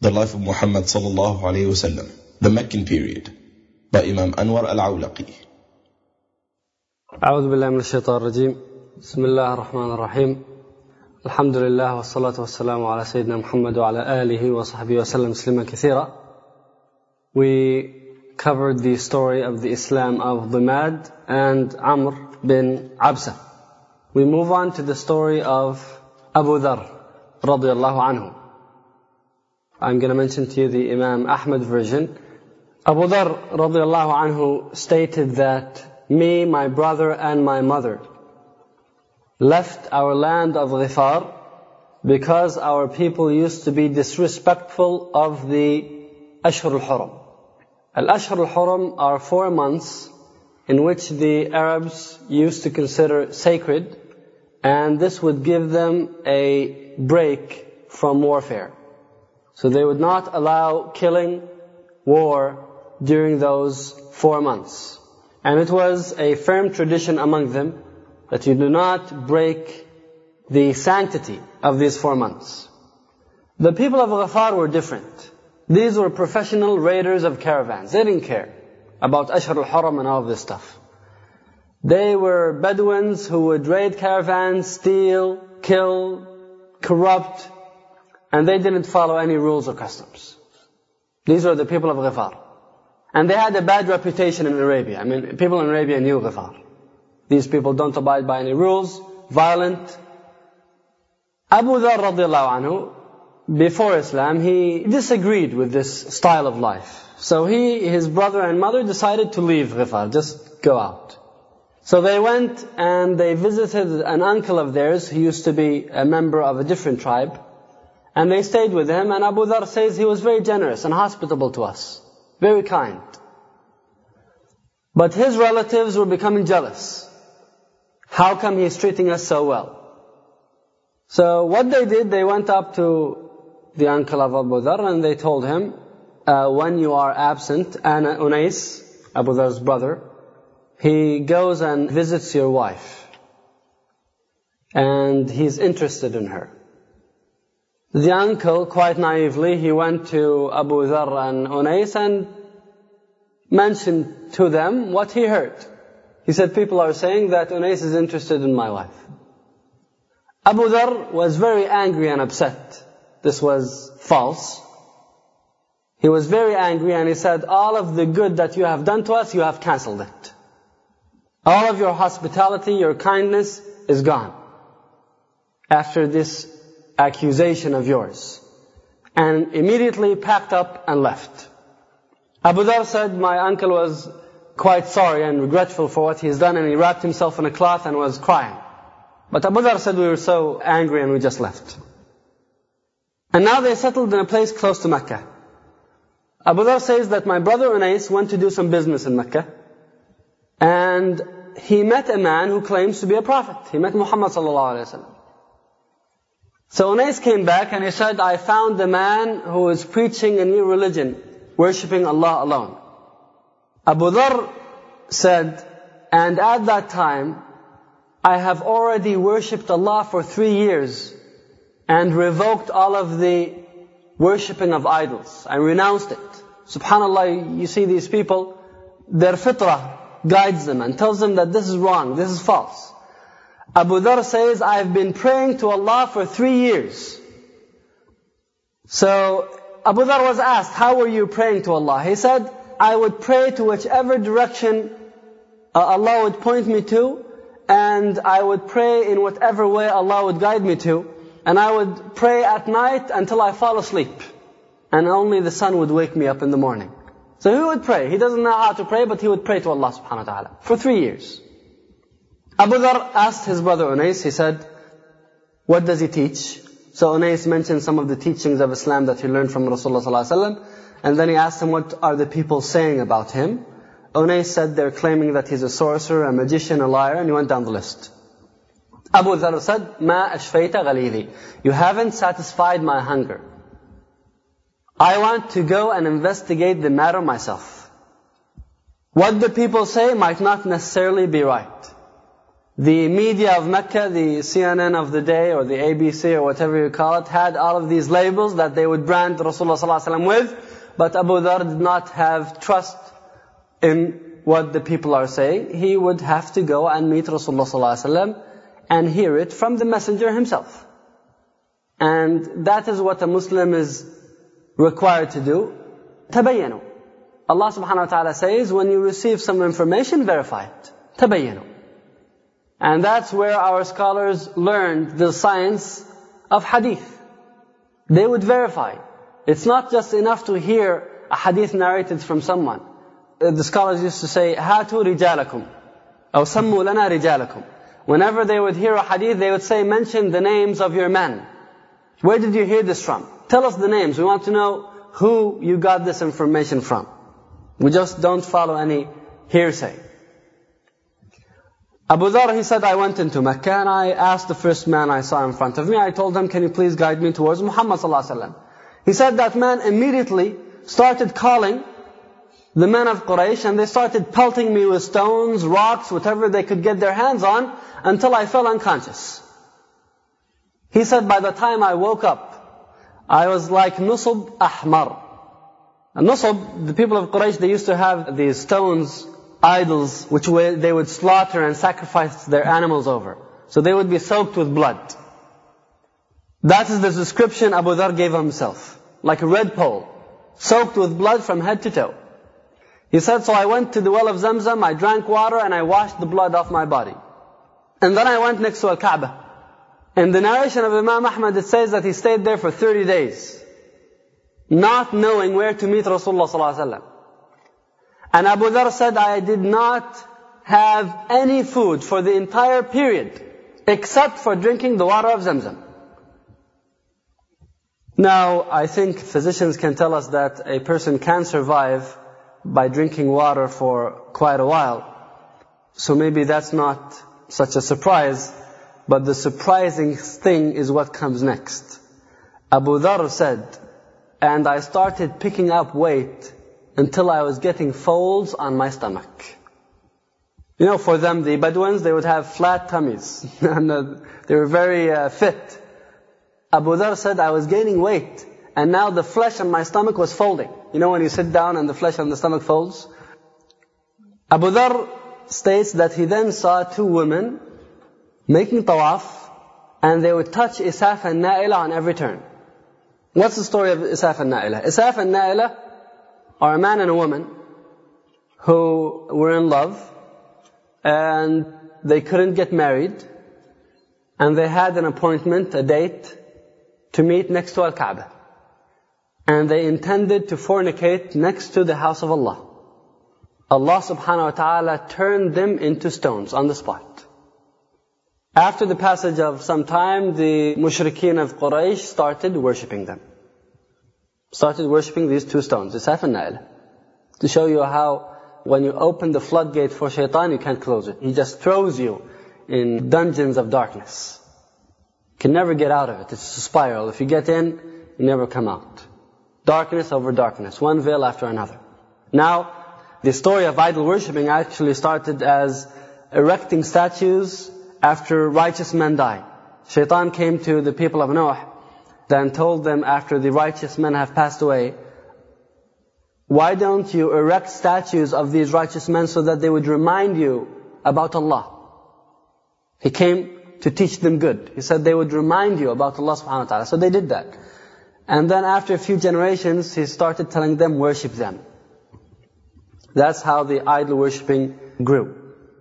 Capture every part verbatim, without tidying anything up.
The Life of Muhammad sallallahu alayhi wa sallam, the Meccan period, by Imam Anwar al-Awlaqi. أعوذ بالله من الشيطان الرجيم. بسم الله الرحمن الرحيم. الحمد لله والصلاة والسلام على سيدنا محمد وعلى آله وصحبه وسلم تسليما كثيرا. We covered the story of the Islam of Dhimad and Amr bin Absa. We move on to the story of Abu Dharr radiyallahu anhu. I'm going to mention to you the Imam Ahmad version. Abu Dharr radiyallahu anhu stated that me, my brother and my mother left our land of Ghifar because our people used to be disrespectful of the Ashhur al-Hurum. Al-Ashhur al-Hurum are four months in which the Arabs used to consider sacred, and this would give them a break from warfare. So they would not allow killing, war during those four months. And it was a firm tradition among them that you do not break the sanctity of these four months. The people of Ghafar were different. These were professional raiders of caravans. They didn't care about Ashhur al-Hurum and all of this stuff. They were Bedouins who would raid caravans, steal, kill, corrupt, and they didn't follow any rules or customs. These were the people of Ghifar. And they had a bad reputation in Arabia. I mean, people in Arabia knew Ghifar. These people don't abide by any rules, violent. Abu Dharr radiallahu anhu, before Islam, he disagreed with this style of life. So he, his brother and mother decided to leave Ghifar, just go out. So they went and they visited an uncle of theirs who used to be a member of a different tribe. And they stayed with him, and Abu Dharr says he was very generous and hospitable to us. Very kind. But his relatives were becoming jealous. How come he's treating us so well? So what they did, they went up to the uncle of Abu Dharr and they told him, uh, when you are absent, and Unais, Abu Dharr's brother, he goes and visits your wife. And he's interested in her. The uncle, quite naively, he went to Abu Dharr and Unais and mentioned to them what he heard. He said, people are saying that Unais is interested in my wife. Abu Dharr was very angry and upset. This was false. He was very angry and he said, all of the good that you have done to us, you have cancelled it. All of your hospitality, your kindness is gone after this accusation of yours. And immediately packed up and left. Abu Dharr said, my uncle was quite sorry and regretful for what he's done, and he wrapped himself in a cloth and was crying. But Abu Dharr said, we were so angry and we just left. And now they settled in a place close to Mecca. Abu Dharr says that my brother Unais went to do some business in Mecca, and he met a man who claims to be a prophet. He met Muhammad sallallahu alaihi wasallam. So Unais came back and he said, I found a man who is preaching a new religion, worshipping Allah alone. Abu Dharr said, and at that time, I have already worshipped Allah for three years and revoked all of the worshipping of idols. I renounced it. Subhanallah, you see these people, their fitrah guides them and tells them that this is wrong, this is false. Abu Dharr says, I have been praying to Allah for three years. So Abu Dharr was asked, how were you praying to Allah? He said, I would pray to whichever direction uh, Allah would point me to, and I would pray in whatever way Allah would guide me to, and I would pray at night until I fall asleep, and only the sun would wake me up in the morning. So he would pray. He doesn't know how to pray, but he would pray to Allah subhanahu wa ta'ala for three years. Abu Dharr asked his brother Unais, he said, what does he teach? So Unais mentioned some of the teachings of Islam that he learned from Rasulullah sallallahu alaihi wasallam, and then he asked him, what are the people saying about him? Unais said, they're claiming that he's a sorcerer, a magician, a liar, and he went down the list. Abu Dharr said, Ma ashfayta ghalili. You haven't satisfied my hunger. I want to go and investigate the matter myself. What the people say might not necessarily be right. The media of Mecca, the C N N of the day, or the A B C, or whatever you call it, had all of these labels that they would brand Rasulullah sallallahu alaihi wasallam with, but Abu Dharr did not have trust in what the people are saying. He would have to go and meet Rasulullah sallallahu alaihi wasallam and hear it from the messenger himself. And that is what a Muslim is required to do. تبينوا. Allah subhanahu wa ta'ala says, when you receive some information, verify it. تبينوا. And that's where our scholars learned the science of hadith. They would verify. It's not just enough to hear a hadith narrated from someone. The scholars used to say, هاتوا رجالكم أو سموا لنا رجالكم. Whenever they would hear a hadith, they would say, mention the names of your men. Where did you hear this from? Tell us the names. We want to know who you got this information from. We just don't follow any hearsay. Abu Dharr, he said, I went into Mecca and I asked the first man I saw in front of me, I told him, can you please guide me towards Muhammad sallallahu alaihi wasallam? He said that man immediately started calling the men of Quraysh, and they started pelting me with stones, rocks, whatever they could get their hands on, until I fell unconscious. He said, by the time I woke up, I was like Nusub Ahmar. And Nusub, the people of Quraysh, they used to have these stones, idols, which they would slaughter and sacrifice their animals over. So they would be soaked with blood. That is the description Abu Dharr gave himself. Like a red pole, soaked with blood from head to toe. He said, so I went to the well of Zamzam, I drank water, and I washed the blood off my body. And then I went next to Al-Kaaba. In the narration of Imam Ahmad, it says that he stayed there for thirty days, not knowing where to meet Rasulullah sallallahu alaihi wasallam. And Abu Dharr said, I did not have any food for the entire period, except for drinking the water of Zamzam. Now, I think physicians can tell us that a person can survive by drinking water for quite a while. So maybe that's not such a surprise, but the surprising thing is what comes next. Abu Dharr said, and I started picking up weight until I was getting folds on my stomach. You know, for them, the Bedouins, they would have flat tummies. and uh, they were very uh, fit. Abu Dharr said, I was gaining weight, and now the flesh on my stomach was folding. You know when you sit down and the flesh on the stomach folds? Abu Dharr states that he then saw two women making tawaf, and they would touch Isaf and Na'ila on every turn. What's the story of Isaf and Na'ila? Isaf and Na'ila are a man and a woman who were in love, and they couldn't get married, and they had an appointment, a date, to meet next to Al-Kaaba. And they intended to fornicate next to the house of Allah. Allah subhanahu wa ta'ala turned them into stones on the spot. After the passage of some time, the mushrikeen of Quraysh started worshipping them. Started worshipping these two stones, Isaf and Na'ila. To show you how when you open the floodgate for shaitan, you can't close it. He just throws you in dungeons of darkness. You can never get out of it. It's a spiral. If you get in, you never come out. Darkness over darkness, one veil after another. Now, the story of idol worshipping actually started as erecting statues after righteous men die. Shaitan came to the people of Noah and told them, after the righteous men have passed away, why don't you erect statues of these righteous men so that they would remind you about Allah? He came to teach them good. He said they would remind you about Allah subhanahu wa ta'ala. So they did that. And then after a few generations, he started telling them, worship them. That's how the idol worshipping grew.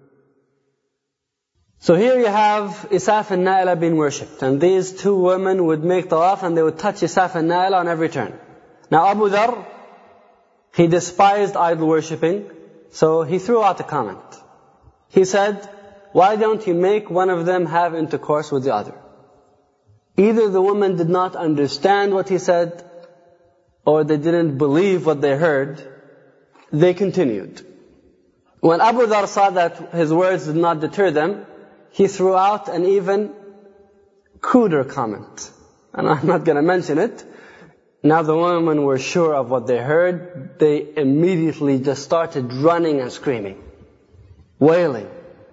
So here you have Isaf and Na'ila being worshipped. And these two women would make tawaf and they would touch Isaf and Na'ila on every turn. Now Abu Dharr, he despised idol worshipping, so he threw out a comment. He said, why don't you make one of them have intercourse with the other? Either the woman did not understand what he said, or they didn't believe what they heard. They continued. When Abu Dharr saw that his words did not deter them, he threw out an even cruder comment. And I'm not going to mention it. Now the women were sure of what they heard. They immediately just started running and screaming, wailing.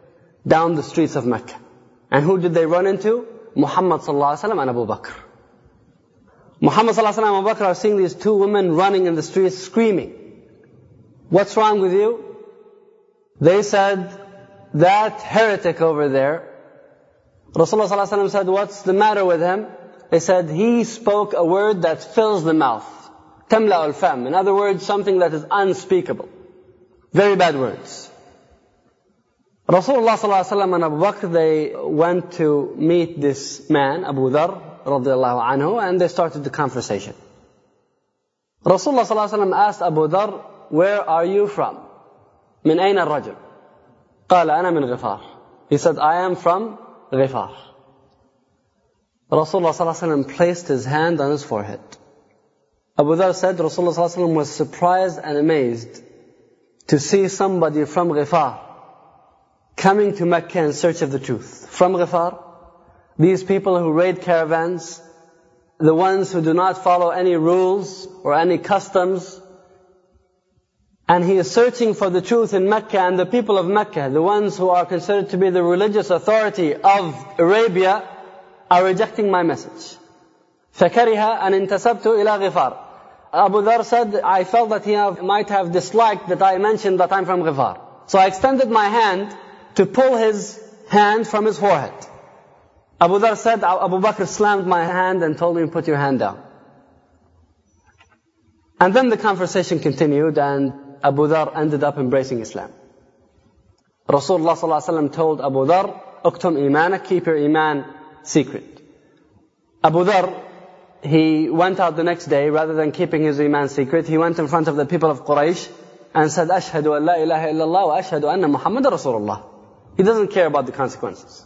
down the streets of Mecca. And who did they run into? Muhammad sallallahu alaihi wasallam and Abu Bakr. Muhammad sallallahu alaihi wasallam and Abu Bakr are seeing these two women running in the streets screaming. What's wrong with you? They said, that heretic over there. Rasulullah sallallahu alaihi wasallam said, what's the matter with him? They said, he spoke a word that fills the mouth. Tamla al-fam. In other words, something that is unspeakable. Very bad words. Rasulullah sallallahu alaihi wasallam and Abu Bakr, they went to meet this man, Abu Dharr radiallahu anhu, and they started the conversation. Rasulullah sallallahu alaihi wasallam asked Abu Dharr, where are you from? من أين الرجل? قال أنا من غفار. He said, I am from Ghifar. Rasulullah sallallahu alaihi wasallam placed his hand on his forehead. Abu Dharr said, Rasulullah sallallahu alaihi wasallam was surprised and amazed to see somebody from Ghifar coming to Mecca in search of the truth. From Ghifar, these people who raid caravans, the ones who do not follow any rules or any customs, and he is searching for the truth in Mecca, and the people of Mecca, the ones who are considered to be the religious authority of Arabia, are rejecting my message. فَكَرِهَ أَنْ انْتَسَبْتُ إِلَى غِفَارٍ. Abu Dharr said, I felt that he have, might have disliked that I mentioned that I'm from Ghifar. So I extended my hand to pull his hand from his forehead. Abu Dharr said, Abu Bakr slammed my hand and told me, put your hand down. And then the conversation continued, and Abu Dharr ended up embracing Islam. Rasulullah sallallahu alaihi wasallam told Abu Dharr, "Uktum imanak, keep your iman secret." Abu Dharr, he went out the next day, rather than keeping his iman secret, he went in front of the people of Quraysh and said, "Ashhadu an la ilaha illallah wa ashhadu anna Muhammadan Rasulullah." He doesn't care about the consequences.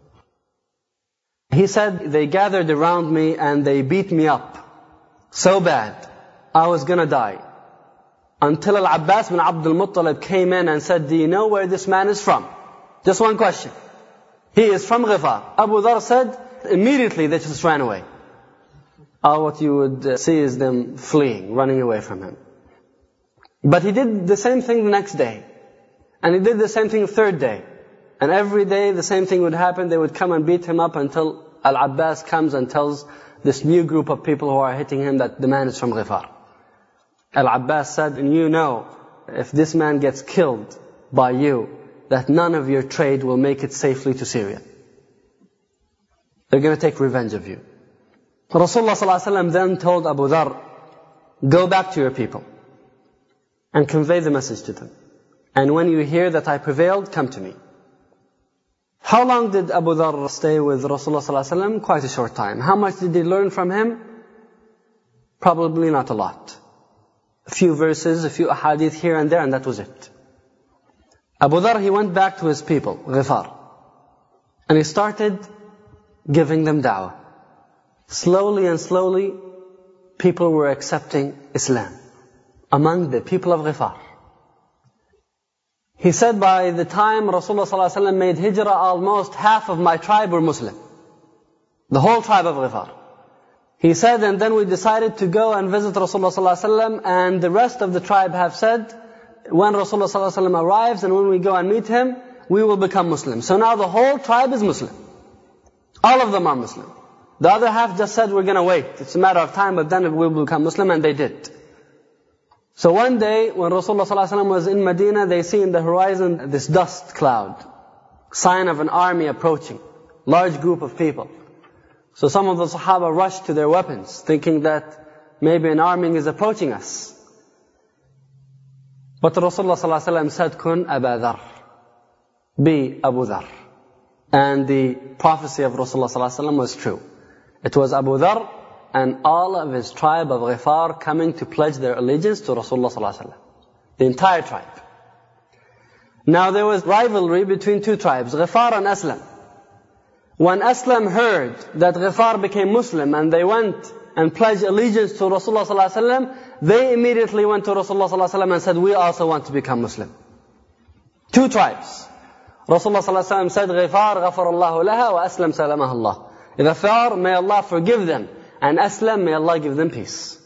He said, they gathered around me and they beat me up so bad, I was gonna die. Until Al-Abbas bin Abdul Muttalib came in and said, do you know where this man is from? Just one question. He is from Ghifar. Abu Dharr said, immediately they just ran away. Oh, what you would see is them fleeing, running away from him. But he did the same thing the next day. And he did the same thing the third day. And every day the same thing would happen. They would come and beat him up until Al-Abbas comes and tells this new group of people who are hitting him that the man is from Ghifar. Al-Abbas said, and you know, if this man gets killed by you, that none of your trade will make it safely to Syria. They're going to take revenge of you. Rasulullah sallallahu alaihi wasallam then told Abu Dharr, go back to your people and convey the message to them. And when you hear that I prevailed, come to me. How long did Abu Dharr stay with Rasulullah sallallahu alaihi wasallam? Quite a short time. How much did he learn from him? Probably not a lot. A few verses, a few ahadith here and there, and that was it. Abu Dharr, he went back to his people, Ghifar. And he started giving them da'wah. Slowly and slowly, people were accepting Islam among the people of Ghifar. He said, by the time Rasulullah sallallahu alaihi wasallam made hijrah, almost half of my tribe were Muslim. The whole tribe of Ghifar. He said, and then we decided to go and visit Rasulullah sallallahu alaihi wasallam, and the rest of the tribe have said, when Rasulullah sallallahu alaihi wasallam arrives and when we go and meet him, we will become Muslim. So now the whole tribe is Muslim. All of them are Muslim. The other half just said, we're going to wait. It's a matter of time, but then we will become Muslim, and they did. So one day, when Rasulullah sallallahu alaihi wasallam was in Medina, they see in the horizon this dust cloud, sign of an army approaching, large group of people. So some of the Sahaba rushed to their weapons, thinking that maybe an army is approaching us. But Rasulullah sallallahu alaihi wasallam said, Kun Aba Dharr, be Abu Dharr. And the prophecy of Rasulullah sallallahu alaihi wasallam was true. It was Abu Dharr and all of his tribe of Ghifar coming to pledge their allegiance to Rasulullah sallallahu alaihi wasallam. The entire tribe. Now there was rivalry between two tribes, Ghifar and Aslam. When Aslam heard that Ghifar became Muslim and they went and pledged allegiance to Rasulullah sallallahu alaihi wasallam, they immediately went to Rasulullah sallallahu alaihi wasallam and said, we also want to become Muslim. Two tribes. Rasulullah sallallahu alaihi wasallam said, Ghifar ghafarallahu laha wa Aslam salamah Allah. Ghifar, may Allah forgive them, and Aslam, may Allah give them peace.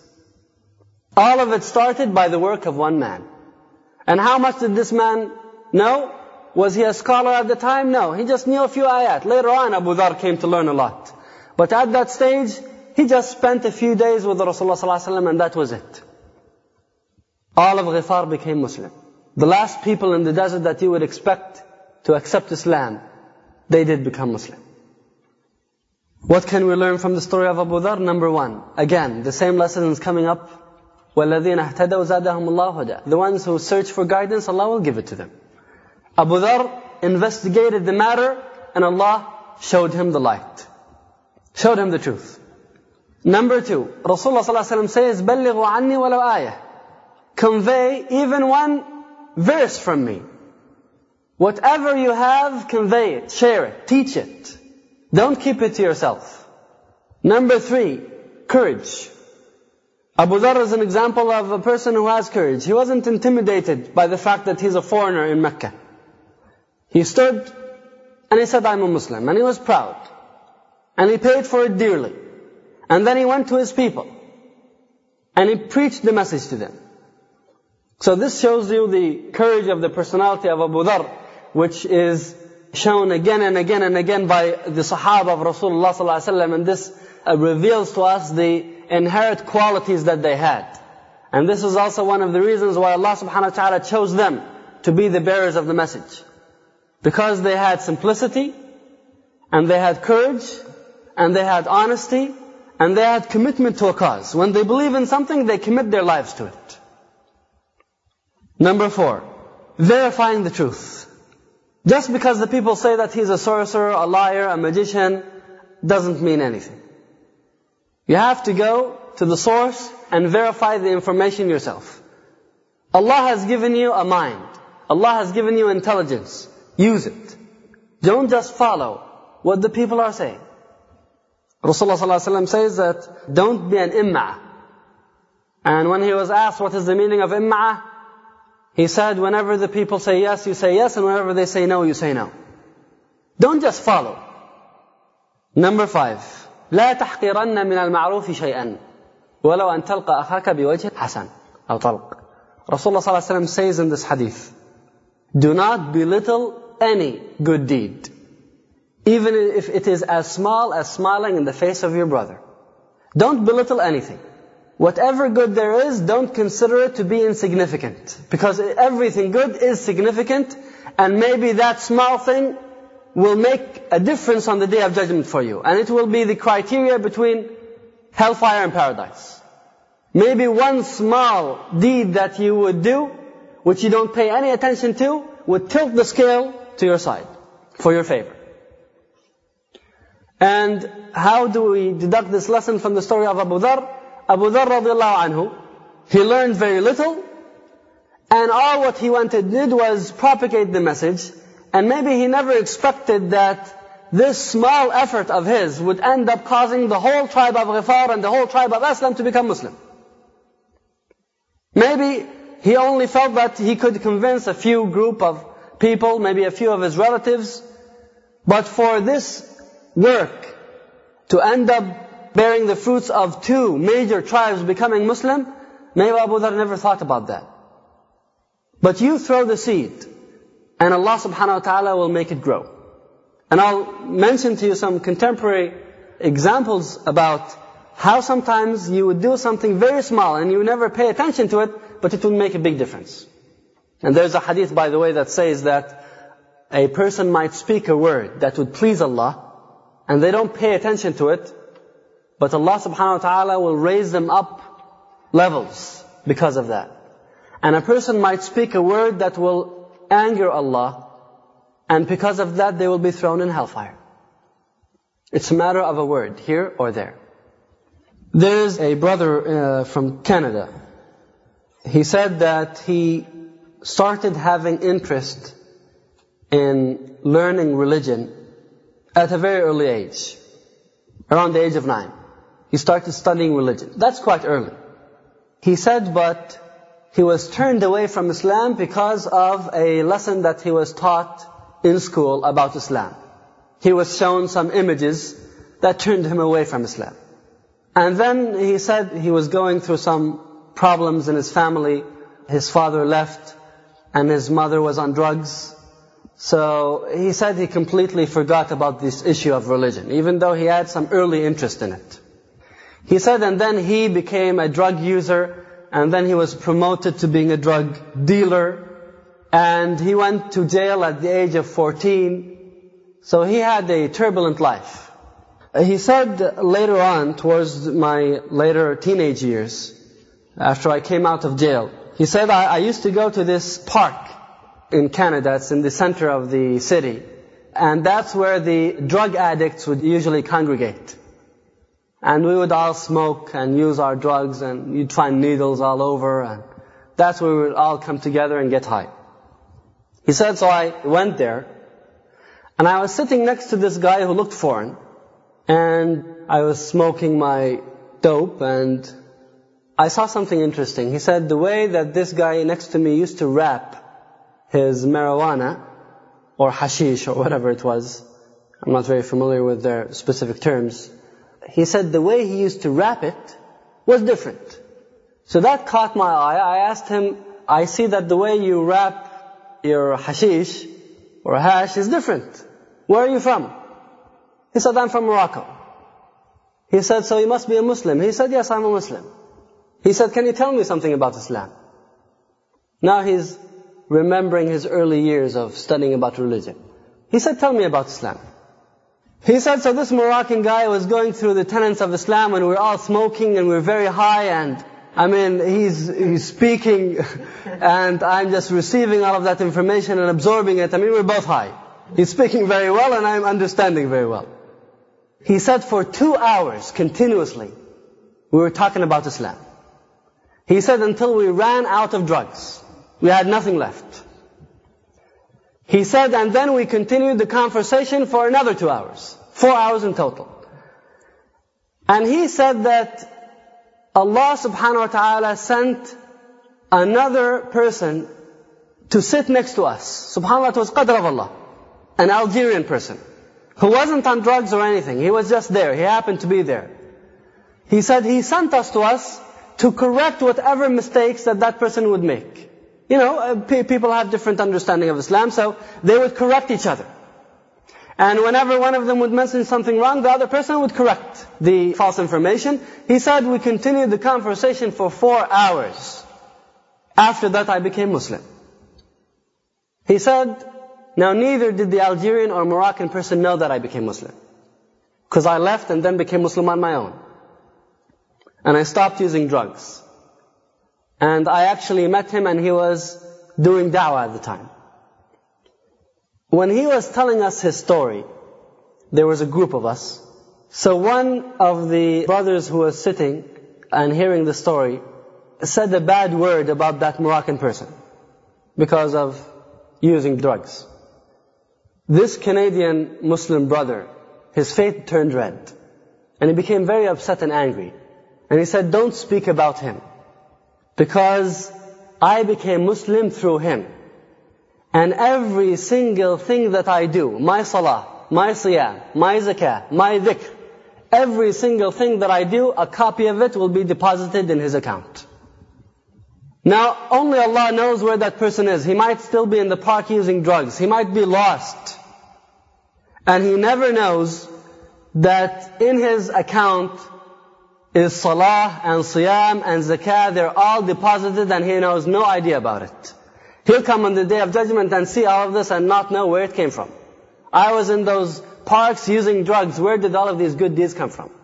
All of it started by the work of one man. And how much did this man know? Was he a scholar at the time? No. He just knew a few ayat. Later on, Abu Dhar came to learn a lot. But at that stage, he just spent a few days with Rasulullah sallallahu alaihi wasallam and that was it. All of Ghifar became Muslim. The last people in the desert that you would expect to accept Islam, they did become Muslim. What can we learn from the story of Abu Dhar? Number one, again, the same lesson is coming up. وَالَّذِينَ اهْتَدَوْا زَادَهُمُ اللَّهُ هُدًى. The ones who search for guidance, Allah will give it to them. Abu Dhar investigated the matter and Allah showed him the light. Showed him the truth. Number two, Rasulullah sallallahu alaihi wasallam says, بَلِّغُوا عَنِّي وَلَوْ آيَةً. Convey even one verse from me. Whatever you have, convey it, share it, teach it. Don't keep it to yourself. Number three, courage. Abu Dhar is an example of a person who has courage. He wasn't intimidated by the fact that he's a foreigner in Mecca. He stood and he said, I'm a Muslim. And he was proud. And he paid for it dearly. And then he went to his people. And he preached the message to them. So this shows you the courage of the personality of Abu Dhar, which is shown again and again and again by the Sahaba of Rasulullah sallallahu alaihi wasallam, and this uh, reveals to us the inherent qualities that they had. And this is also one of the reasons why Allah subhanahu wa ta'ala chose them to be the bearers of the message. Because they had simplicity, and they had courage, and they had honesty, and they had commitment to a cause. When they believe in something, they commit their lives to it. Number four, verifying the truth. Just because the people say that he's a sorcerer, a liar, a magician, doesn't mean anything. You have to go to the source and verify the information yourself. Allah has given you a mind. Allah has given you intelligence. Use it. Don't just follow what the people are saying. Rasulullah sallallahu alaihi wasallam says that don't be an imma. And when he was asked what is the meaning of imma, he said, whenever the people say yes, you say yes, and whenever they say no, you say no. Don't just follow. Number five, لا تحقرن من المعروف شيئا ولو أن تلقى أخاك بوجه حسن أو طلق. Rasulullah sallallahu alaihi wasallam says in this hadith, do not belittle any good deed, even if it is as small as smiling in the face of your brother. Don't belittle anything. Whatever good there is, don't consider it to be insignificant. Because everything good is significant, and maybe that small thing will make a difference on the Day of Judgment for you. And it will be the criteria between hellfire and paradise. Maybe one small deed that you would do, which you don't pay any attention to, would tilt the scale to your side, for your favor. And how do we deduct this lesson from the story of Abu Dhar? Abu Dhar radiallahu anhu, he learned very little, and all what he wanted did was propagate the message, and maybe he never expected that this small effort of his would end up causing the whole tribe of Ghifar and the whole tribe of Aslam to become Muslim. Maybe he only felt that he could convince a few group of people, maybe a few of his relatives, but for this work to end up bearing the fruits of two major tribes becoming Muslim, maybe Abu Dhar never thought about that. But you throw the seed, and Allah subhanahu wa ta'ala will make it grow. And I'll mention to you some contemporary examples about how sometimes you would do something very small, and you never pay attention to it, but it will make a big difference. And there's a hadith, by the way, that says that a person might speak a word that would please Allah, and they don't pay attention to it, but Allah subhanahu wa ta'ala will raise them up levels because of that. And a person might speak a word that will anger Allah, and because of that they will be thrown in hellfire. It's a matter of a word, here or there. There's a brother uh, from Canada. He said that he started having interest in learning religion at a very early age, around the age of nine. He started studying religion. That's quite early. He said, but he was turned away from Islam because of a lesson that he was taught in school about Islam. He was shown some images that turned him away from Islam. And then he said he was going through some problems in his family. His father left, and his mother was on drugs. So he said he completely forgot about this issue of religion, even though he had some early interest in it. He said, and then he became a drug user, and then he was promoted to being a drug dealer, and he went to jail at the age of fourteen. So he had a turbulent life. He said later on, towards my later teenage years, after I came out of jail, he said, I, I used to go to this park in Canada. It's in the center of the city. And that's where the drug addicts would usually congregate. And we would all smoke and use our drugs, and you'd find needles all over, and that's where we would all come together and get high. He said, so I went there, and I was sitting next to this guy who looked foreign, and I was smoking my dope, and I saw something interesting. He said the way that this guy next to me used to wrap his marijuana, or hashish, or whatever it was, I'm not very familiar with their specific terms. He said the way he used to wrap it was different. So that caught my eye. I asked him, I see that the way you wrap your hashish or hash is different. Where are you from? He said, I'm from Morocco. He said, so you must be a Muslim. He said, yes, I'm a Muslim. He said, can you tell me something about Islam? Now he's remembering his early years of studying about religion. He said, tell me about Islam. He said, so this Moroccan guy was going through the tenets of Islam, and we're all smoking and we're very high, and I mean, he's, he's speaking and I'm just receiving all of that information and absorbing it. I mean, we're both high. He's speaking very well and I'm understanding very well. He said for two hours continuously, we were talking about Islam. He said until we ran out of drugs. We had nothing left. He said, and then we continued the conversation for another two hours. Four hours in total. And he said that Allah subhanahu wa ta'ala sent another person to sit next to us. SubhanAllah, it was qadr of Allah. An Algerian person who wasn't on drugs or anything. He was just there. He happened to be there. He said he sent us to us to correct whatever mistakes that that person would make. You know, uh, pe- people have different understanding of Islam, so they would correct each other. And whenever one of them would mention something wrong, the other person would correct the false information. He said we continued the conversation for four hours. After that, I became Muslim. He said, now neither did the Algerian or Moroccan person know that I became Muslim. Because I left and then became Muslim on my own. And I stopped using drugs. And I actually met him and he was doing da'wah at the time. When he was telling us his story, there was a group of us. So one of the brothers who was sitting and hearing the story said a bad word about that Moroccan person because of using drugs. This Canadian Muslim brother, his face turned red. And he became very upset and angry. And he said, don't speak about him. Because I became Muslim through him. And every single thing that I do, my salah, my siyam, my zakah, my dhikr, every single thing that I do, a copy of it will be deposited in his account. Now, only Allah knows where that person is. He might still be in the park using drugs. He might be lost. And he never knows that in his account is salah and siyam and zakah. They're all deposited and he knows no idea about it. He'll come on the Day of Judgment and see all of this and not know where it came from. I was in those parks using drugs. Where did all of these good deeds come from?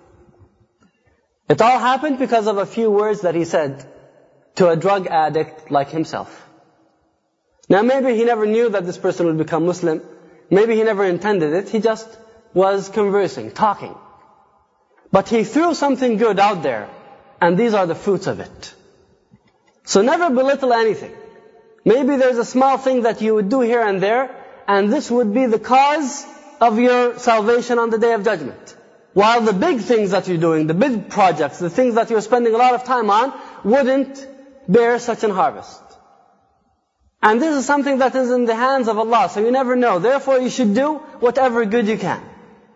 It all happened because of a few words that he said to a drug addict like himself. Now maybe he never knew that this person would become Muslim. Maybe he never intended it. He just was conversing, talking. But he threw something good out there, and these are the fruits of it. So never belittle anything. Maybe there's a small thing that you would do here and there, and this would be the cause of your salvation on the Day of Judgment. While the big things that you're doing, the big projects, the things that you're spending a lot of time on, wouldn't bear such an harvest. And this is something that is in the hands of Allah, so you never know. Therefore you should do whatever good you can.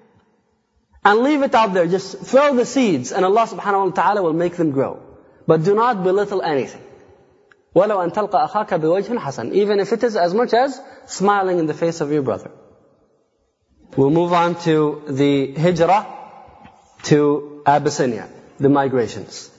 And leave it out there. Just throw the seeds and Allah subhanahu wa ta'ala will make them grow. But do not belittle anything. وَلَوْ أَن تَلْقَى أَخَاكَ بِوَجْهٍ حَسَنٍ. Even if it is as much as smiling in the face of your brother. We'll move on to the hijrah to Abyssinia, the migrations.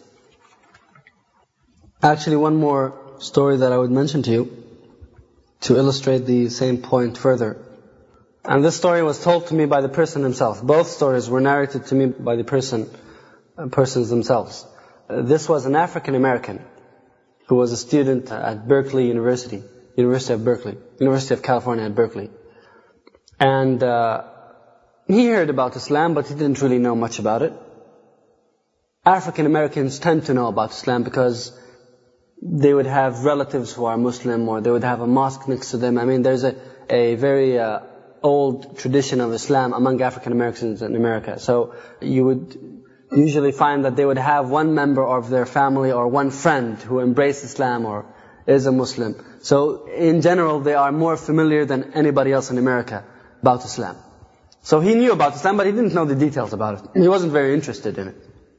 Actually, one more story that I would mention to you to illustrate the same point further. And this story was told to me by the person himself. Both stories were narrated to me by the person, uh, persons themselves. Uh, this was an African American who was a student at Berkeley University, University of Berkeley, University of California at Berkeley. And uh, he heard about Islam, but he didn't really know much about it. African Americans tend to know about Islam because they would have relatives who are Muslim, or they would have a mosque next to them. I mean, there's a, a very uh, old tradition of Islam among African Americans in America. So you would usually find that they would have one member of their family or one friend who embraced Islam or is a Muslim. So in general, they are more familiar than anybody else in America about Islam. So he knew about Islam, but he didn't know the details about it. He wasn't very interested in it.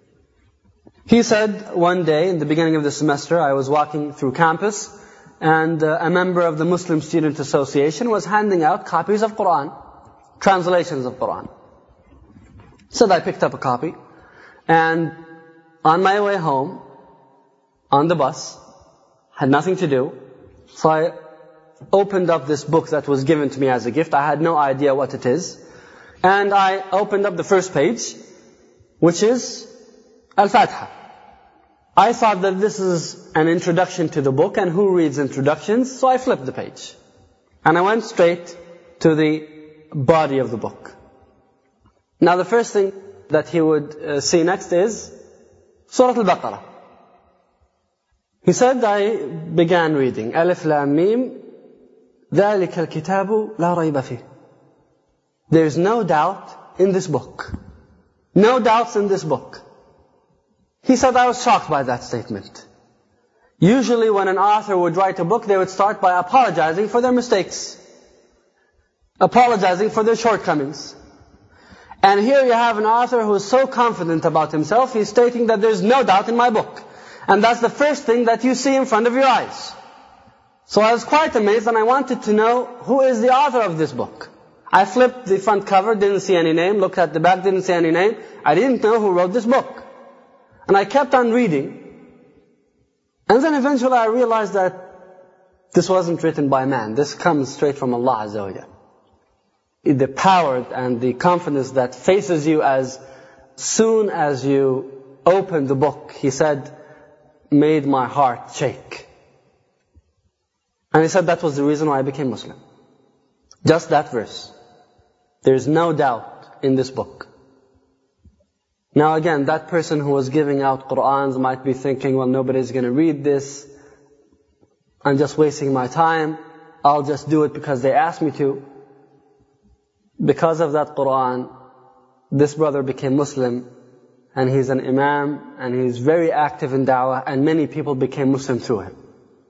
He said one day in the beginning of the semester, I was walking through campus, and uh, a member of the Muslim Student Association was handing out copies of Quran, translations of Quran. So I picked up a copy, and on my way home, on the bus, had nothing to do, so I opened up this book that was given to me as a gift. I had no idea what it is, and I opened up the first page, which is Al-Fatiha. I thought that this is an introduction to the book, and who reads introductions? So I flipped the page. And I went straight to the body of the book. Now the first thing that he would uh, see next is Surah Al-Baqarah. He said, I began reading, Alif Lam Mim, ذَلِكَ الْكِتَابُ لَا رَيْبَ فِيهِ. There is no doubt in this book. No doubts in this book. He said, I was shocked by that statement. Usually when an author would write a book, they would start by apologizing for their mistakes. Apologizing for their shortcomings. And here you have an author who is so confident about himself, he's stating that there's no doubt in my book. And that's the first thing that you see in front of your eyes. So I was quite amazed, and I wanted to know who is the author of this book. I flipped the front cover, didn't see any name, looked at the back, didn't see any name. I didn't know who wrote this book. And I kept on reading. And then eventually I realized that this wasn't written by man. This comes straight from Allah Azza wa Jalla. The power and the confidence that faces you as soon as you open the book, he said, made my heart shake. And he said that was the reason why I became Muslim. Just that verse. There is no doubt in this book. Now again, that person who was giving out Qur'ans might be thinking, well, nobody's going to read this. I'm just wasting my time. I'll just do it because they asked me to. Because of that Qur'an, this brother became Muslim, and he's an imam, and he's very active in da'wah, and many people became Muslim through him.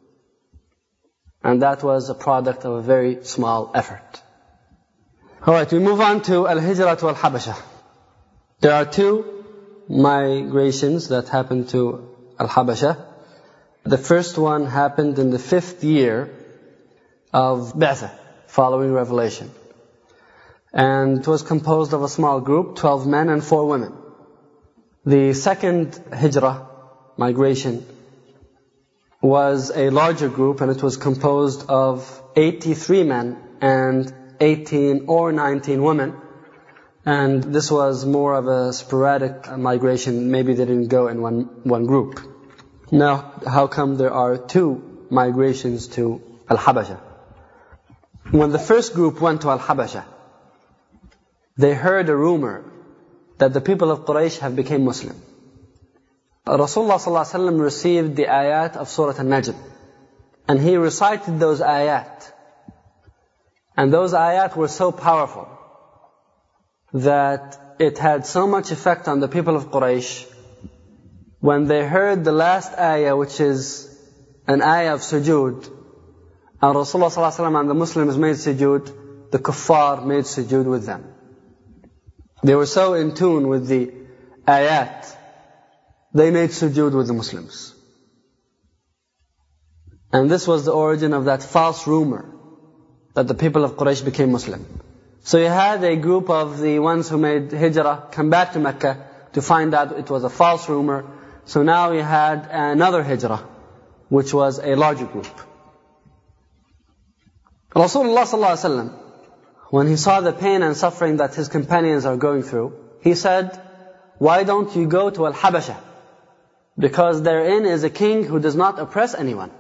And that was a product of a very small effort. Alright, we move on to Al-Hijrah to Al-Habasha. There are two migrations that happened to Al-Habasha. The first one happened in the fifth year of Ba'athah, following revelation. And it was composed of a small group, twelve men and four women. The second Hijrah, migration, was a larger group, and it was composed of eighty-three men and eighteen or nineteen women. And this was more of a sporadic migration. Maybe they didn't go in one, one group. Now, how come there are two migrations to Al-Habasha? When the first group went to Al-Habasha, they heard a rumor that the people of Quraysh have become Muslim. Rasulullah sallallahu alaihi wasallam received the ayat of Surah Al-Najm, and he recited those ayat. And those ayat were so powerful that it had so much effect on the people of Quraysh. When they heard the last ayah, which is an ayah of sujood, and Rasulullah sallallahu alaihi wasallam and the Muslims made sujood, the kuffar made sujood with them. They were so in tune with the ayat, they made sujood with the Muslims. And this was the origin of that false rumor that the people of Quraysh became Muslim. So you had a group of the ones who made hijrah come back to Mecca to find out it was a false rumor. So now you had another hijrah, which was a larger group. Rasulullah sallallahu alaihi wasallam, when he saw the pain and suffering that his companions are going through, he said, why don't you go to Al-Habasha? Because therein is a king who does not oppress anyone.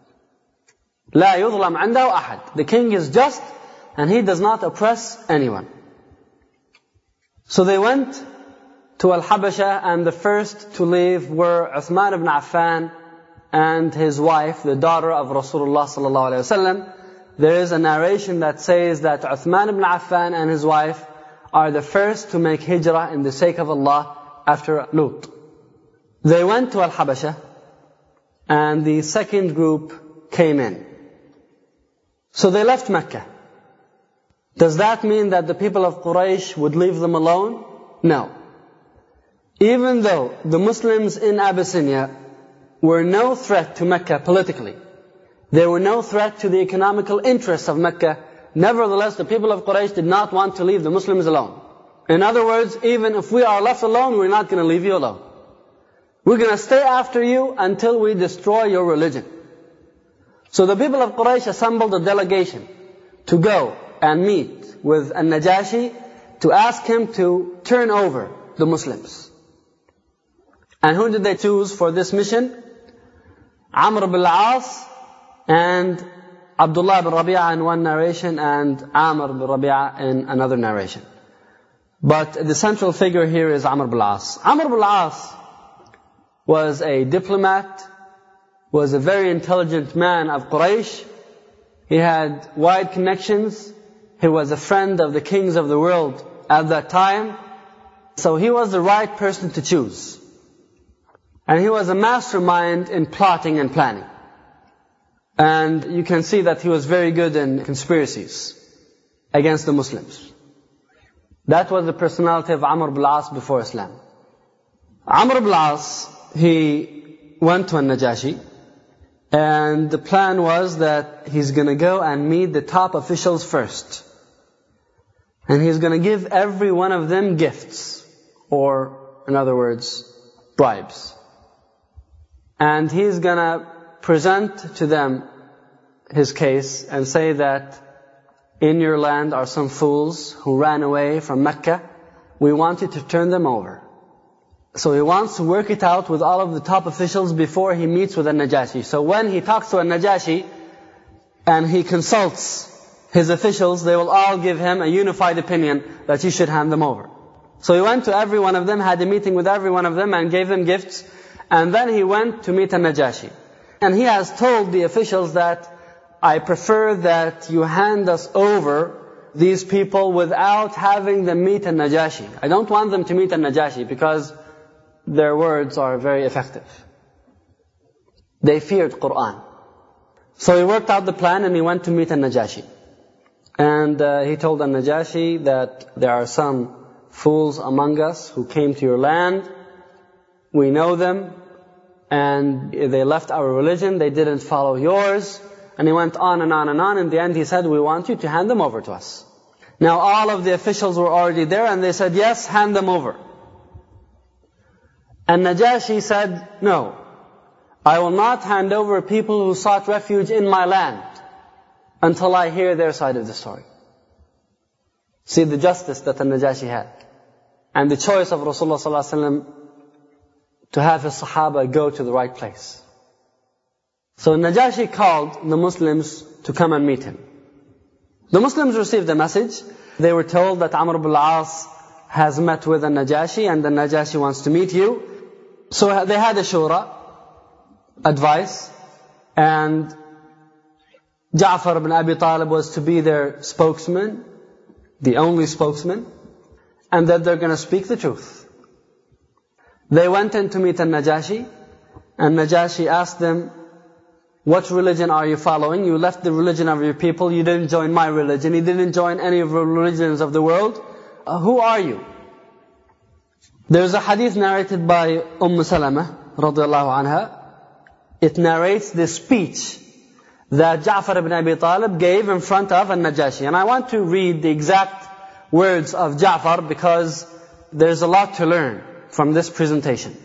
لا يظلم عنده أحد. The king is just and he does not oppress anyone. So they went to Al-Habasha, and the first to leave were Uthman ibn Affan and his wife, the daughter of Rasulullah sallallahu alaihi wasallam. There is a narration that says that Uthman ibn Affan and his wife are the first to make hijrah in the sake of Allah after Lut. They went to Al-Habasha, and the second group came in. So they left Mecca. Does that mean that the people of Quraysh would leave them alone? No. Even though the Muslims in Abyssinia were no threat to Mecca politically, they were no threat to the economical interests of Mecca, nevertheless the people of Quraysh did not want to leave the Muslims alone. In other words, even if we are left alone, we're not going to leave you alone. We're going to stay after you until we destroy your religion. So the people of Quraysh assembled a delegation to go and meet with An-Najashi to ask him to turn over the Muslims. And who did they choose for this mission? Amr ibn al-As and Abdullah ibn Rabi'ah in one narration, and Amr ibn Rabi'ah in another narration. But the central figure here is Amr ibn al-As. Amr ibn al-As was a diplomat, was a very intelligent man of Quraysh. He had wide connections. He was a friend of the kings of the world at that time. So he was the right person to choose. And he was a mastermind in plotting and planning. And you can see that he was very good in conspiracies against the Muslims. That was the personality of Amr ibn al-As before Islam. Amr ibn al-As, he went to An-Najashi, and the plan was that he's going to go and meet the top officials first. And he's going to give every one of them gifts, or in other words, bribes. And he's going to present to them his case and say that in your land are some fools who ran away from Mecca. We want you to turn them over. So he wants to work it out with all of the top officials before he meets with An-Najashi. So when he talks to An-Najashi and he consults his officials, they will all give him a unified opinion that he should hand them over. So he went to every one of them, had a meeting with every one of them and gave them gifts. And then he went to meet An-Najashi. And he has told the officials that I prefer that you hand us over these people without having them meet An-Najashi. I don't want them to meet An-Najashi because their words are very effective. They feared Qur'an. So he worked out the plan and he went to meet An-Najashi. And uh, he told An-Najashi that there are some fools among us who came to your land. We know them. And they left our religion. They didn't follow yours. And he went on and on and on. In the end he said, we want you to hand them over to us. Now all of the officials were already there and they said, yes, hand them over. And Najashi said, no, I will not hand over people who sought refuge in my land until I hear their side of the story. See the justice that Najashi had. And the choice of Rasulullah sallallahu alaihi wasallam to have his Sahaba go to the right place. So Najashi called the Muslims to come and meet him. The Muslims received the message. They were told that Amr ibn al-As has met with the Najashi and the Najashi wants to meet you. So they had a shura, advice, and Ja'far ibn Abi Talib was to be their spokesman, the only spokesman, and that they're going to speak the truth. They went in to meet An-Najashi, and Najashi asked them, what religion are you following? You left the religion of your people, you didn't join my religion, you didn't join any of the religions of the world. Uh, who are you? There's a hadith narrated by Umm Salama, radiallahu anha. It narrates the speech that Ja'far ibn Abi Talib gave in front of An-Najashi. And I want to read the exact words of Ja'far because there's a lot to learn from this presentation.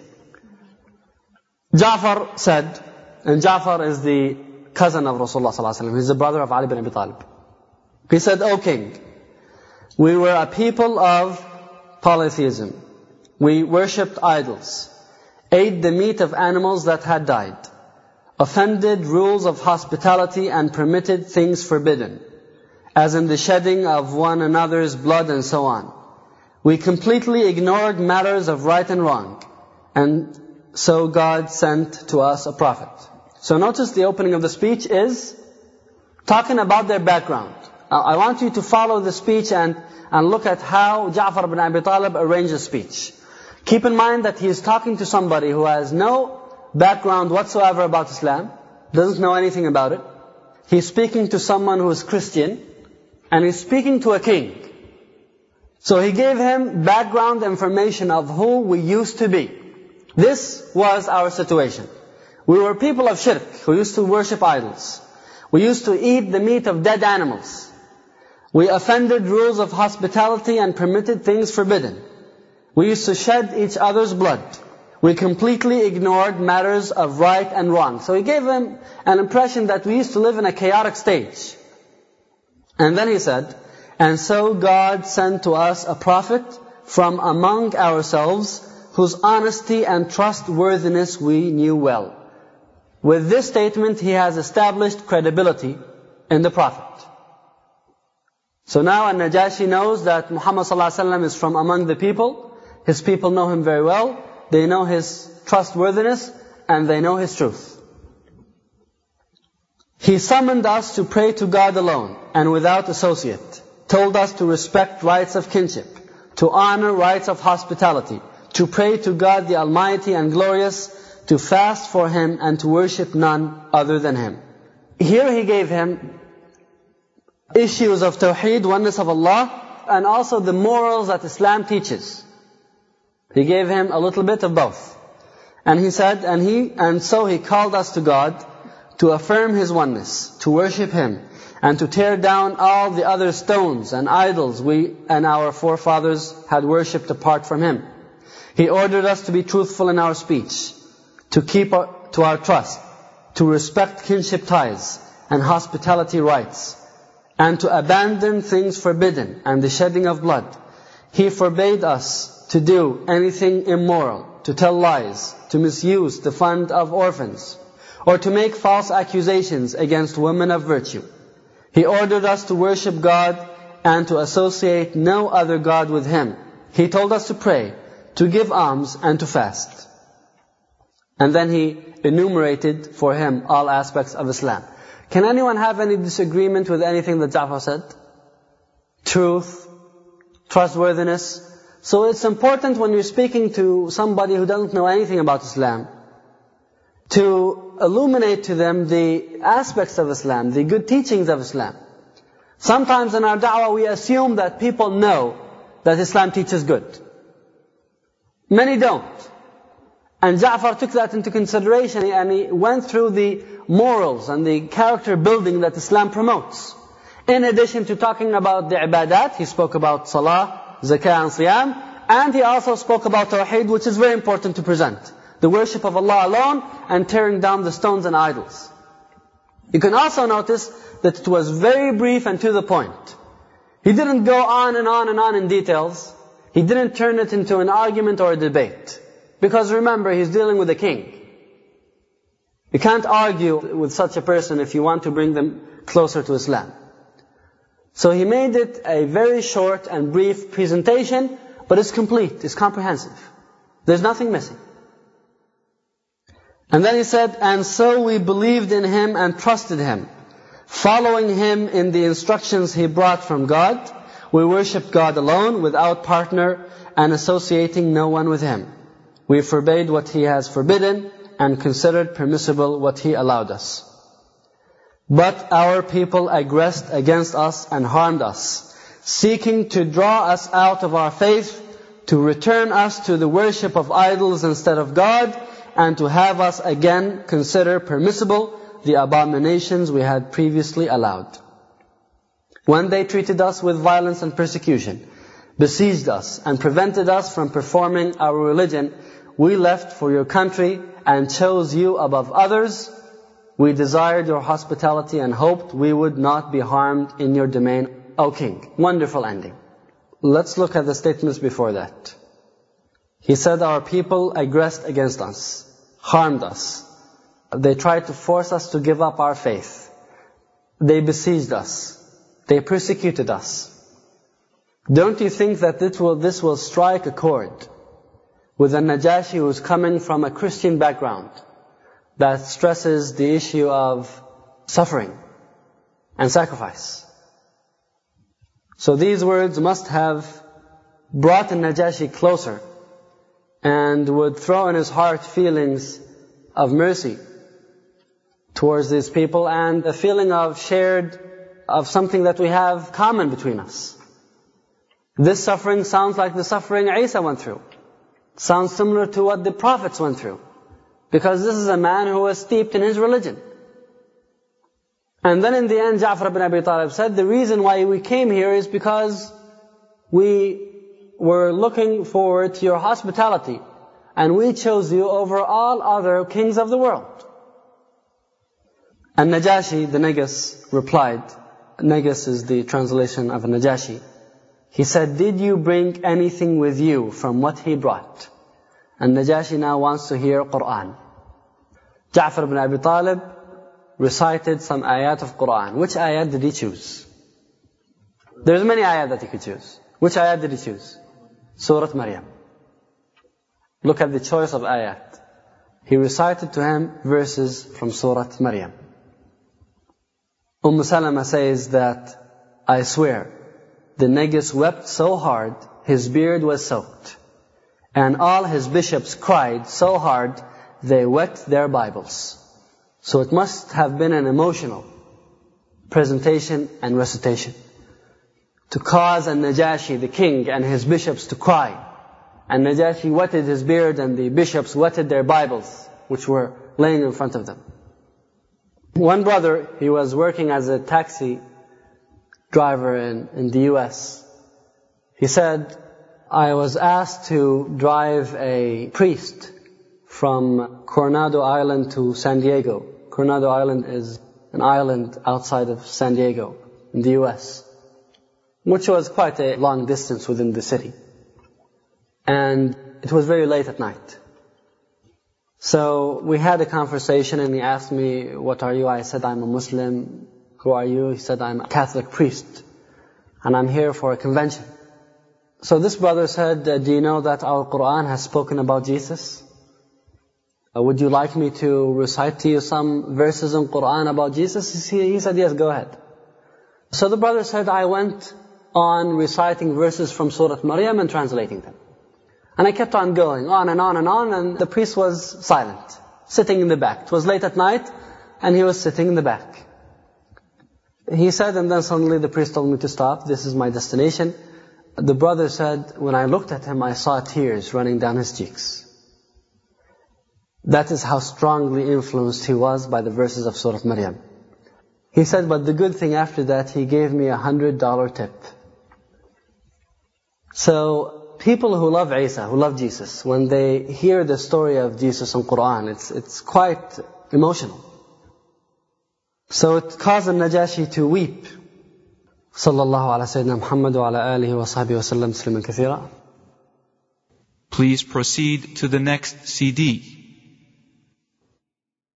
Ja'far said, and Ja'far is the cousin of Rasulullah sallallahu alaihi wasallam. He's the brother of Ali ibn Abi Talib. He said, "O king, we were a people of polytheism. We worshipped idols, ate the meat of animals that had died, offended rules of hospitality and permitted things forbidden, as in the shedding of one another's blood and so on. We completely ignored matters of right and wrong, and so God sent to us a prophet." So notice the opening of the speech is talking about their background. I want you to follow the speech and, and look at how Ja'far ibn Abi Talib arranged the speech. Keep in mind that he is talking to somebody who has no background whatsoever about Islam, doesn't know anything about it. He's speaking to someone who is Christian, and he's speaking to a king. So he gave him background information of who we used to be. This was our situation. We were people of shirk who used to worship idols. We used to eat the meat of dead animals. We offended rules of hospitality and permitted things forbidden. We used to shed each other's blood. We completely ignored matters of right and wrong. So he gave him an impression that we used to live in a chaotic stage. And then he said, "And so God sent to us a prophet from among ourselves, whose honesty and trustworthiness we knew well." With this statement, he has established credibility in the prophet. So now An-Najashi knows that Muhammad sallallahu alaihi wasallam is from among the people. His people know him very well. They know his trustworthiness and they know his truth. He summoned us to pray to God alone and without associate. Told us to respect rights of kinship, to honor rights of hospitality, to pray to God the Almighty and Glorious, to fast for Him and to worship none other than Him. Here he gave him issues of Tawheed, oneness of Allah, and also the morals that Islam teaches. He gave him a little bit of both. And he said, and he, and so he called us to God to affirm His oneness, to worship Him, and to tear down all the other stones and idols we and our forefathers had worshipped apart from Him. He ordered us to be truthful in our speech, to keep our, to our trust, to respect kinship ties and hospitality rights, and to abandon things forbidden and the shedding of blood. He forbade us to do anything immoral, to tell lies, to misuse the fund of orphans, or to make false accusations against women of virtue. He ordered us to worship God and to associate no other God with Him. He told us to pray, to give alms, and to fast. And then he enumerated for him all aspects of Islam. Can anyone have any disagreement with anything that Ja'far said? Truth, trustworthiness. So it's important when you're speaking to somebody who doesn't know anything about Islam, to illuminate to them the aspects of Islam, the good teachings of Islam. Sometimes in our da'wah we assume that people know that Islam teaches good. Many don't. And Ja'far took that into consideration and he went through the morals and the character building that Islam promotes. In addition to talking about the ibadat, he spoke about salah, zakah and siyam, and he also spoke about tawheed, which is very important to present. The worship of Allah alone and tearing down the stones and idols. You can also notice that it was very brief and to the point. He didn't go on and on and on in details. He didn't turn it into an argument or a debate. Because remember, he's dealing with a king. You can't argue with such a person if you want to bring them closer to Islam. So he made it a very short and brief presentation, but it's complete, it's comprehensive. There's nothing missing. And then he said, and so we believed in Him and trusted Him, following Him in the instructions He brought from God. We worshipped God alone, without partner, and associating no one with Him. We forbade what He has forbidden, and considered permissible what He allowed us. But our people aggressed against us and harmed us, seeking to draw us out of our faith, to return us to the worship of idols instead of God, and to have us again consider permissible the abominations we had previously allowed. When they treated us with violence and persecution, besieged us and prevented us from performing our religion, we left for your country and chose you above others. We desired your hospitality and hoped we would not be harmed in your domain, O King. Wonderful ending. Let's look at the statements before that. He said, our people aggressed against us, harmed us. They tried to force us to give up our faith. They besieged us. They persecuted us. Don't you think that this will, this will strike a chord with a Najashi who is coming from a Christian background that stresses the issue of suffering and sacrifice? So these words must have brought the Najashi closer and would throw in his heart feelings of mercy towards these people and a feeling of shared, of something that we have common between us. This suffering sounds like the suffering Isa went through. Sounds similar to what the prophets went through. Because this is a man who was steeped in his religion. And then in the end, Ja'far ibn Abi Talib said, the reason why we came here is because we were looking forward to your hospitality. And we chose you over all other kings of the world. And Najashi, the Negus, replied. Negus is the translation of Najashi. He said, did you bring anything with you from what he brought? And Najashi now wants to hear Qur'an. Ja'far ibn Abi Talib recited some ayat of Qur'an. Which ayat did he choose? There's many ayat that he could choose. Which ayat did he choose? Surah Maryam. Look at the choice of ayat. He recited to him verses from Surah Maryam. Umm Salama says that, I swear, the Negus wept so hard, his beard was soaked. And all his bishops cried so hard, they wet their Bibles. So it must have been an emotional presentation and recitation to cause a Najashi, the king, and his bishops to cry. And Najashi wetted his beard and the bishops wetted their Bibles, which were laying in front of them. One brother, he was working as a taxi driver in, in the U S. He said, I was asked to drive a priest from Coronado Island to San Diego. Coronado Island is an island outside of San Diego in the U S, which was quite a long distance within the city. And it was very late at night. So we had a conversation and he asked me, what are you? I said, I'm a Muslim. Who are you? He said, I'm a Catholic priest. And I'm here for a convention. So this brother said, do you know that our Qur'an has spoken about Jesus? Uh, would you like me to recite to you some verses in Qur'an about Jesus? He, he said, yes, go ahead. So the brother said, I went on reciting verses from Surah Maryam and translating them. And I kept on going, on and on and on, and the priest was silent, sitting in the back. It was late at night, and he was sitting in the back. He said, and then suddenly the priest told me to stop, this is my destination. The brother said, when I looked at him, I saw tears running down his cheeks. That is how strongly influenced he was by the verses of Surah Maryam. He said, but the good thing after that, he gave me a hundred dollar tip. So, people who love Isa, who love Jesus, when they hear the story of Jesus in Qur'an, it's, it's quite emotional. So it caused Najashi to weep. Sallallahu ala Sayyidina Muhammad wa ala alihi wa sahbihi wa sallam tasliman kathira. Please proceed to the next C D.